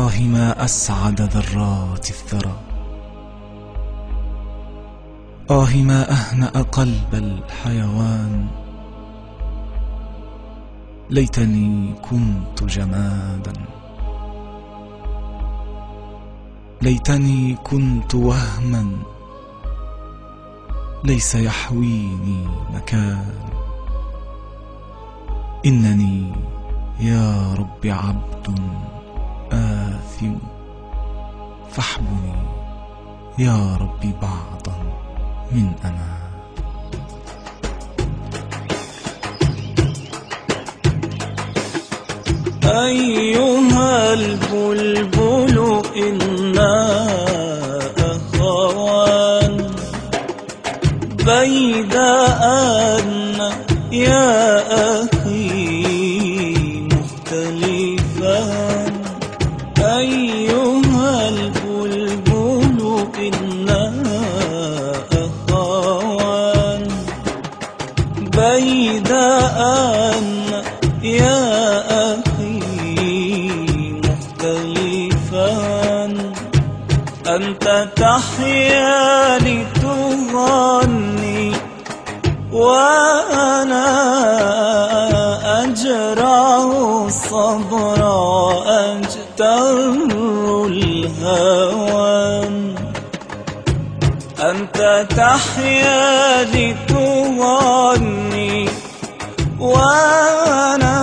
آه ما أسعد ذرات الثرى، آه ما أهنأ قلب الحيوان. ليتني كنت جمادا، ليتني كنت وهما ليس يحويني مكان. إنني يا رب عبد آثم، فاحبني يا رب بعضا من أمان. أيها البلبل إنا أخوان، بيد أن يا أخي مختلفان. أيها البلبل إنا أخوان، بيد أن يا أخي مختلفان. أنت تحيا لتغني وأنا أجرع الصبر أجتر الهوان. أنت تحيا لتغني وأنا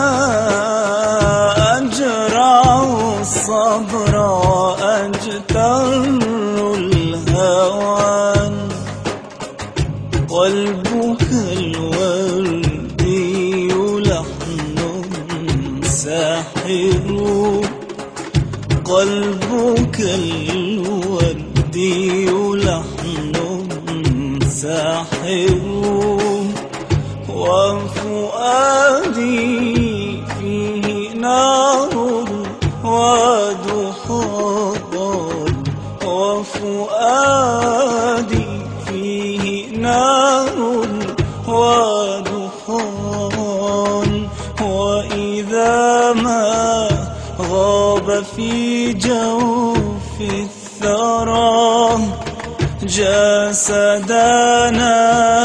أجرع الصبر أجتر الهوان. قلبك الوردي لحن ساحر، قلبك الوردي لحن ساحر. وفؤادي فيه نار ودخان، وفؤادي فيه نار ودخان. وإذا ما غاب في جوف الثرى جسدنا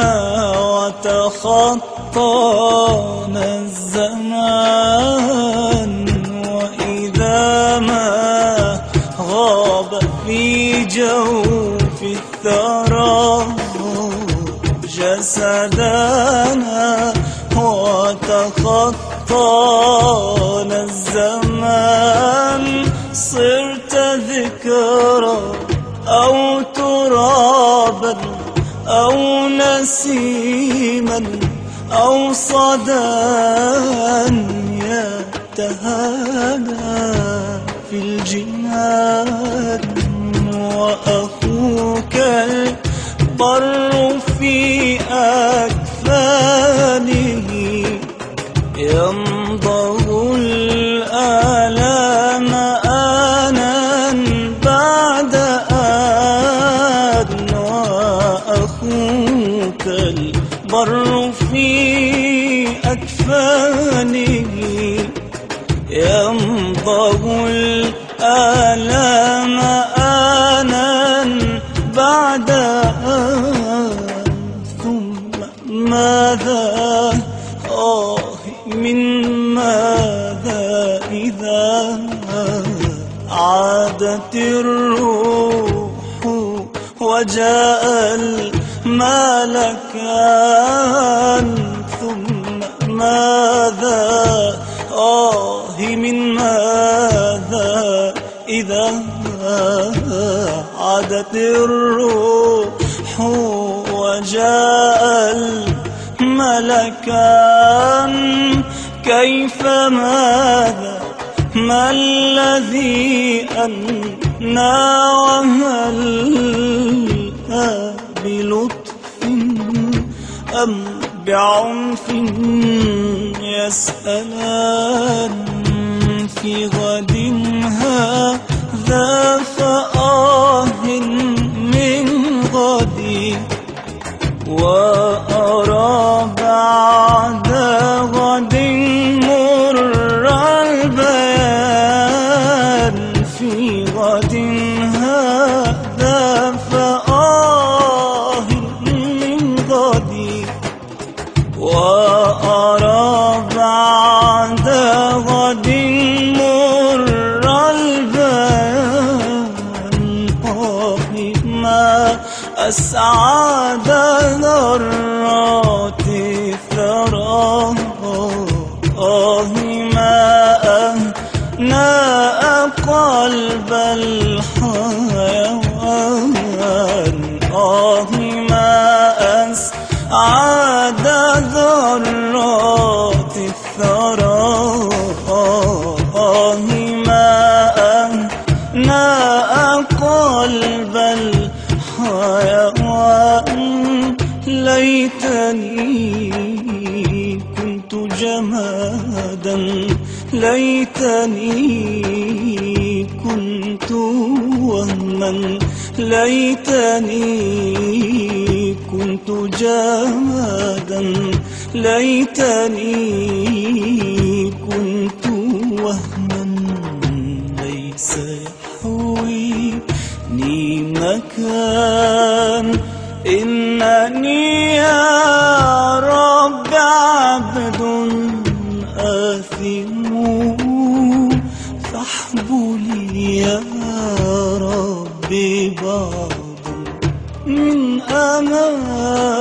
وتخطانا الزمان. وإذا ما غاب في جوف الثرى جسدنا وتخطانا الزمان. صرت ذكرى أو ترابا أو نسيما أو صدى يتهادى في الجنان. وأخوك البر في أكفانه يمضغ الآلام آنا بعد آن. وأخوك البر في أكفانه يمضغ الآلام آنا بعد آن. ثم ماذا من ماذا إذا عادت الروح وجاء الملكان. ثم ماذا من ماذا إذا عادت الروح وجاء الملكان. كيف ماذا ما الذي أنى وهل بلطف أم بعنف يسألان. في غد هذا فآه من غدي وأرى بعد غد مر البيان. في وأرى بعد غد مر البيان. ما أسعد ذرات الثرى، ما أهنأ قلب الحيوان. ما أسعد ذرات الثرى، ما أهنأ قلب الحيوان. ليتني كنت جمادا، ليتني كنت وهما، ليتني كنت جمادا، ليتني كنت وهما. ليس يحويني مكان، إنني يا رب عبد آثم. فاحب لي يا رب بعض من أمان.